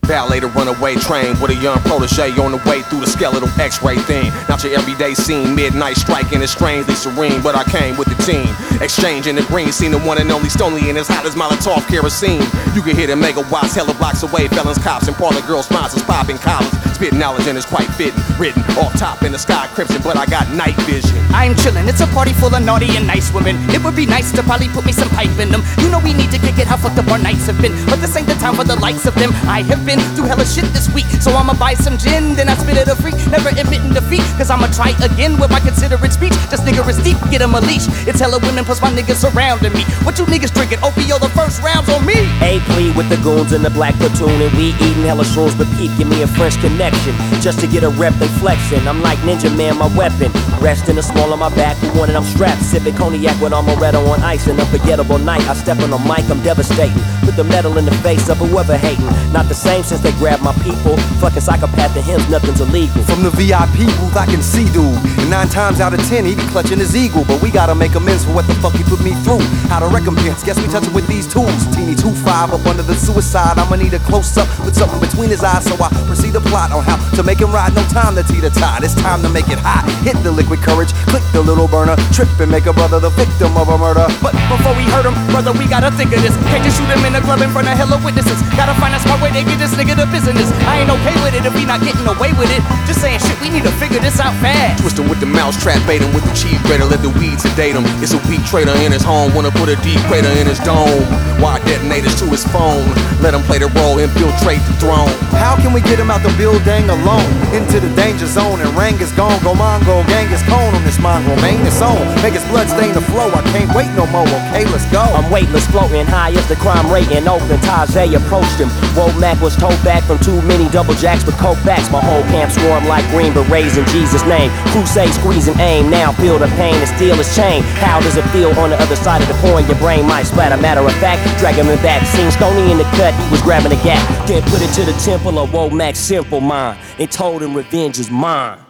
Ballet, the runaway train with a young protege on the way through the skeletal x-ray thing. Not your everyday scene, midnight striking is strangely serene, but I came with the team. Exchanging the green, seen the one and only Stoney and as hot as Molotov kerosene. You can hear the megawatts hella blocks away, felons, cops, and parlor girls, sponsors popping collars. Spitting knowledge and it's quite fitting, written off top in the sky crimson, but I got night vision. I'm chillin', it's a party full of naughty and nice women. It would be nice to probably put me some pipe in them. You know we need to kick it, how fucked up our nights have been, but this ain't the time for the likes of them. I have been through hella shit this week, so I'ma buy some gin, then I spit it a freak, never admitting defeat, cause I'ma try again with my considerate speech. This nigga is deep, get him a leash. It's hella women plus my niggas surrounding me. What you niggas drinking? OPO, the first round's on me. A-Plea with the goons in the black platoon, and we eating hella shrooms, but peep, give me a fresh connection. Just to get a rep, they flexing. I'm like Ninja Man, my weapon. Resting a small on my back, who wanted I'm strapped. Sipping cognac with amaretto on ice. An unforgettable night, I step on the mic, I'm devastating. Put the metal in the face of whoever hating. Not the same since they grabbed my people. Fucking psychopath to him, nothing's illegal. From the VIP booth, I can see dude. And 9 times out of 10, he be clutching his eagle. But we gotta make amends for what the fuck he put me through. How to recompense, guess we touch it with these tools. Teeny 2-5 up under the suicide. I'ma need a close up with something between his eyes. So I proceed to plot on how to make him ride. No time to teeter tide, it's time to make it hot. Hit the liquid courage, click the little burner. Trip and make a brother the victim of a murder. But before we hurt him, brother, we gotta think of this. Can't just shoot him in the club in front of hella witnesses. Gotta find a smart way to get this nigga to business. I ain't okay with it if we not getting away with it. Just saying shit, we need to figure this out fast. Twist him with the mousetrap, bait him with the cheese grater, let the weed sedate him. It's a weak traitor in his home, wanna put a deep crater in his dome. Wire detonators to his phone, let him play the role, infiltrate the throne. How can we get him out the building alone? Into the danger zone and Rang is gone. Go Mongo, gang is cone on this mongrel. Main is on, make his blood stain the flow. I can't wait no more, okay, let's go. I'm weightless, floating high as the crime rate in Oakland. Tajay approached him. Womack was told back from too many double jacks with coke backs. My whole camp swarmed like green berets in Jesus' name. Crusade, squeeze and aim. Now feel the pain and steal his chain. How does it feel on the other side of the coin? Your brain might splatter. Matter of fact, drag him in back. Seen Stoney in the cut, he was grabbing a gap. Then put it to the temple of Womack's simple mind and told him revenge is mine.